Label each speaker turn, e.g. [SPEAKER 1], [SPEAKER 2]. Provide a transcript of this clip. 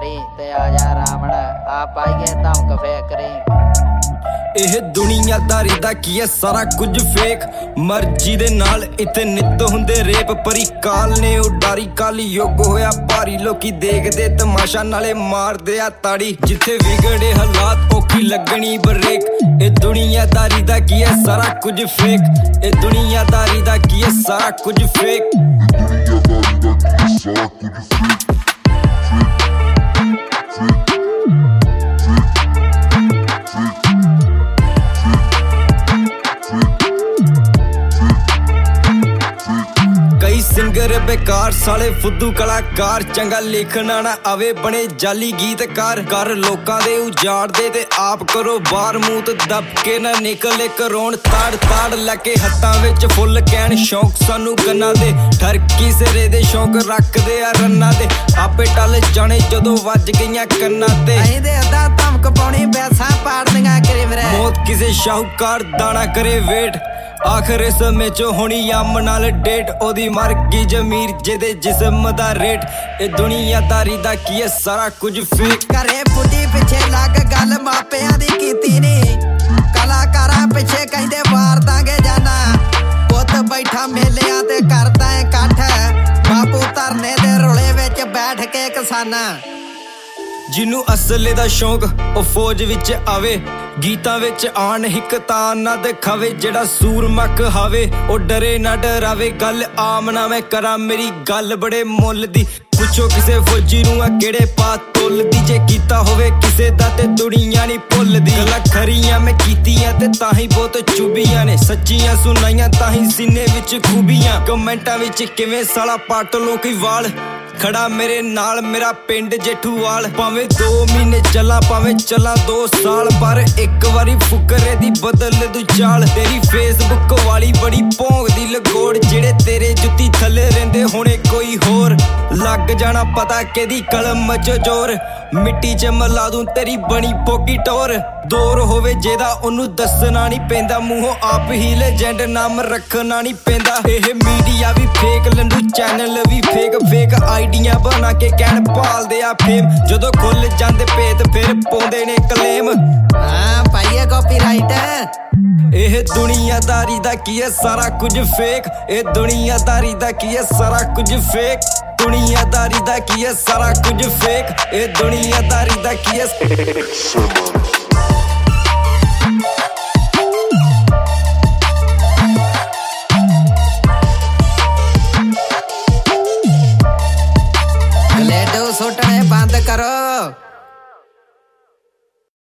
[SPEAKER 1] करी ते आजा रावण आप पाइए धमक फेकरी।
[SPEAKER 2] ਇਹ ਦੁਨੀਆਦਾਰੀ ਦਾ ਕੀ ਹੈ ਸਾਰਾ ਕੁਝ ਫੇਕ ਮਰਜ਼ੀ ਦੇ ਨਾਲ ਇੱਥੇ ਨਿੱਤ ਹੁੰਦੇ ਰੇਪ ਪਰੀ ਕਾਲ ਨੇ ਉਡਾਰੀ ਕਾਲੀ ਯੁੱਗ ਹੋਇਆ ਭਾਰੀ ਲੋਕੀ ਦੇਖਦੇ ਤਮਾਸ਼ਾ ਨਾਲੇ ਮਾਰਦੇ ਆ ਤਾੜੀ ਜਿੱਥੇ ਵਿਗੜੇ ਹਾਲਾਤ ਔਖੀ ਲੱਗਣੀ ਬਰੇਕ ਇਹ ਦੁਨੀਆਦਾਰੀ ਦਾ ਕੀ ਹੈ ਸਾਰਾ ਕੁਝ ਫੇਕ ਇਹ ਦੁਨੀਆਦਾਰੀ ਦਾ ਕੀ ਹੈ ਸਾਰਾ ਕੁਝ ਫੇਕ ਸਿੰਗਰ ਬੇਕਾਰ ਸਾਲੇ ਫੁੱਦੂ ਕਲਾਕਾਰ ਚੰਗਾ ਲਿਖਣਾ ਨਾ ਆਵੇ ਬਣੇ ਜਾਲੀ ਗੀਤਕਾਰ ਕਰ ਲੋਕਾਂ ਦੇ ਉਜਾੜਦੇ ਤੇ ਆਪ ਕਰੋ ਬਾਹਰ ਮੂੰਹ ਦੱਬ ਕੇ ਨਾ ਨਿਕਲੇ ਕਰੋਣ ਤਾੜ ਤਾੜ ਲੈ ਕੇ ਹੱਥਾਂ ਵਿੱਚ ਫੁੱਲ ਕਹਿਣ ਸ਼ੌਂਕ ਸਾਨੂੰ ਕੰਨਾਂ ਦੇ ਠਰਕੀ ਸਿਰੇ ਦੇ ਸ਼ੌਂਕ ਰੱਖਦੇ ਆ ਰੰਨਾਂ ਦੇ ਆਪੇ ਟਲ ਜਾਣੇ ਜਦੋਂ ਵੱਜ ਗਈਆਂ ਕੰਨਾਂ ਤੇ
[SPEAKER 1] ਇਹਦੇ ਅੱਧਾ ਧਮਕ ਪਾਉਣੀ ਬੈਸਾਂ ਪਾੜਦੀਆਂ ਕਰੇ ਵੀਰੇ
[SPEAKER 2] ਮੌਤ ਕਿਸੇ ਸ਼ਾਹੂਕਾਰ ਦਾਣਾ ਕਰੇ ਵੇਟ ਆਖਰ ਸਮੇਂ ਚ ਹੋਣੀ ਆਮ ਨਾਲ ਡੇਟ ਉਹਦੀ ਮਰ ਗਈ ਜ਼ਮੀਰ ਜਿਹਦੇ ਜਿਸਮ ਦਾ ਰੇਟ ਇਹ ਦੁਨੀਆਦਾਰੀ ਦਾ ਕੀ ਹੈ ਸਾਰਾ ਕੁਝ ਫੇਕ
[SPEAKER 1] ਘਰੇ ਬੁੱਢੀ ਪਿੱਛੇ ਲੱਗ ਗੱਲ ਮਾਪਿਆਂ ਦੀ ਕੀਤੀ ਨੀ ਕਲਾਕਾਰਾਂ ਪਿੱਛੇ ਕਹਿੰਦੇ ਵਾਰ ਦਾਂਗੇ ਜਾਨਾ ਪੁੱਤ ਬੈਠਾ ਮੇਲਿਆਂ ਤੇ ਕਰਦਾ ਏ ਇਕੱਠ ਬਾਪੂ ਧਰਨੇ ਦੇ ਰੋਲੇ ਵਿੱਚ ਬੈਠ ਕੇ ਕਿਸਾਨਾਂ
[SPEAKER 2] ਜਿਹਨੂੰ ਅਸਲੇ ਦਾ ਸ਼ੌਂਕ ਉਹ ਫੌਜ ਵਿੱਚ ਆਵੇ ਗੀਤਾਂ ਵਿੱਚ ਆਣ ਹਿੱਕ ਤਾਂ ਨਾ ਦਿਖਾਵੇ ਜਿਹੜਾ ਸੂਰਮਾ ਕਹਾਵੇ ਉਹ ਡਰੇ ਨਾ ਡਰਾਵੇ ਗੱਲ ਆਮ ਨਾ ਮੈਂ ਕਰਾਂ ਮੇਰੀ ਗੱਲ ਬੜੇ ਮੁੱਲ ਦੀ ਪੁੱਛੋ ਕਿਸੇ ਫੌਜੀ ਨੂੰ ਆ ਕਿਹੜੇ ਪਾ ਤੁੱਲਦੀ ਜੇ ਕੀਤਾ ਹੋਵੇ ਕਿਸੇ ਦਾ ਤੇ ਦੁਨੀਆ ਨਹੀਂ ਭੁੱਲਦੀ ਗੱਲਾਂ ਖਰੀਆਂ ਮੈਂ ਕੀਤੀਆਂ ਤੇ ਤਾਂ ਹੀ ਬਹੁਤ ਚੁੱਭੀਆਂ ਨੇ ਸੱਚੀਆਂ ਸੁਣਾਈਆਂ ਤਾਂ ਹੀ ਸੀਨੇ ਵਿੱਚ ਖੂਬੀਆਂ ਕਮੈਂਟਾਂ ਵਿੱਚ ਕਿਵੇਂ ਸਾਲਾ ਪੱਟ ਲੋ ਕੋਈ ਵਾਲ ਖੜਾ ਮੇਰੇ ਨਾਲ ਮੇਰਾ ਪਿੰਡ ਜੇਠੂਵਾਲ ਭਾਵੇਂ 2 ਮਹੀਨੇ ਚੱਲਾਂ ਭਾਵੇਂ ਚੱਲਾਂ 2 ਸਾਲ ਪਰ ਇੱਕ ਵਾਰੀ ਫੁਕਰੇ ਦੀ ਬਦਲ ਦੂ ਚਾਲ ਤੇਰੀ ਫੇਸਬੁੱਕ ਵਾਲੀ ਬੜੀ ਭੌਂਕਦੀ ਲਗੋੜ ਜਿਹੜੇ ਤੇਰੇ ਜੁੱਤੀ ਥੱਲੇ ਰਹਿੰਦੇ ਹੋਣੇ ਕੋਈ ਹੋਰ ਲੱਗ ਜਾਣਾ ਪਤਾ ਕਿਹਦੀ ਕਲਮ ਚ ਜ਼ੋਰ ਮਿੱਟੀ ਚ ਮਿਲਾ ਦੂੰ ਤੇਰੀ ਬਣੀ ਪੋਕੀ ਟੋਰ ਦੌਰ ਹੋਵੇ ਜਿਹਦਾ ਉਹਨੂੰ ਦੱਸਣਾ ਨਹੀਂ ਪੈਂਦਾ ਮੂੰਹੋਂ ਆਪ ਹੀ ਲੈਜੈਂਡ ਨਾਮ ਰੱਖਣਾ ਨਹੀਂ ਪੈਂਦਾ ਇਹ ਮੀਡੀਆ ਵੀ ਫੇਕ ਲੰਡੂ ਚੈਨਲ ਵੀ ਫੇਕ ਆਈਡੀਆਂ ਬਣਾ ਕੇ ਕਹਿਣ ਭਾਲਦੇ ਆ ਫੇਮ ਜਦੋਂ ਖੁੱਲ ਜਾਂਦੇ ਭੇਤ ਫਿਰ ਪਾਉਂਦੇ ਨੇ ਕਲੇਮ
[SPEAKER 1] ਹਾਂ ਪਾਈਏ ਕਾਪੀਰਾਈਟ
[SPEAKER 2] ਇਹ ਦੁਨੀਆਦਾਰੀ ਦਾ ਕੀ ਹੈ ਸਾਰਾ ਕੁਝ ਫੇਕ ਇਹ ਦੁਨੀਆਦਾਰੀ ਦਾ ਕੀ ਹੈ ਸਾਰਾ ਕੁਝ ਫੇਕ ਦੁਨੀਆਦਾਰੀ ਦਾ ਕੀ ਹੈ ਸਾਰਾ ਕੁਝ ਫੇਕ ਇਹ ਦੁਨੀਆਦਾਰੀ ਦਾ ਕੀ ਹੈ
[SPEAKER 1] ਗਲੇਡੋ ਸੁੱਟਣੇ ਬੰਦ ਕਰੋ।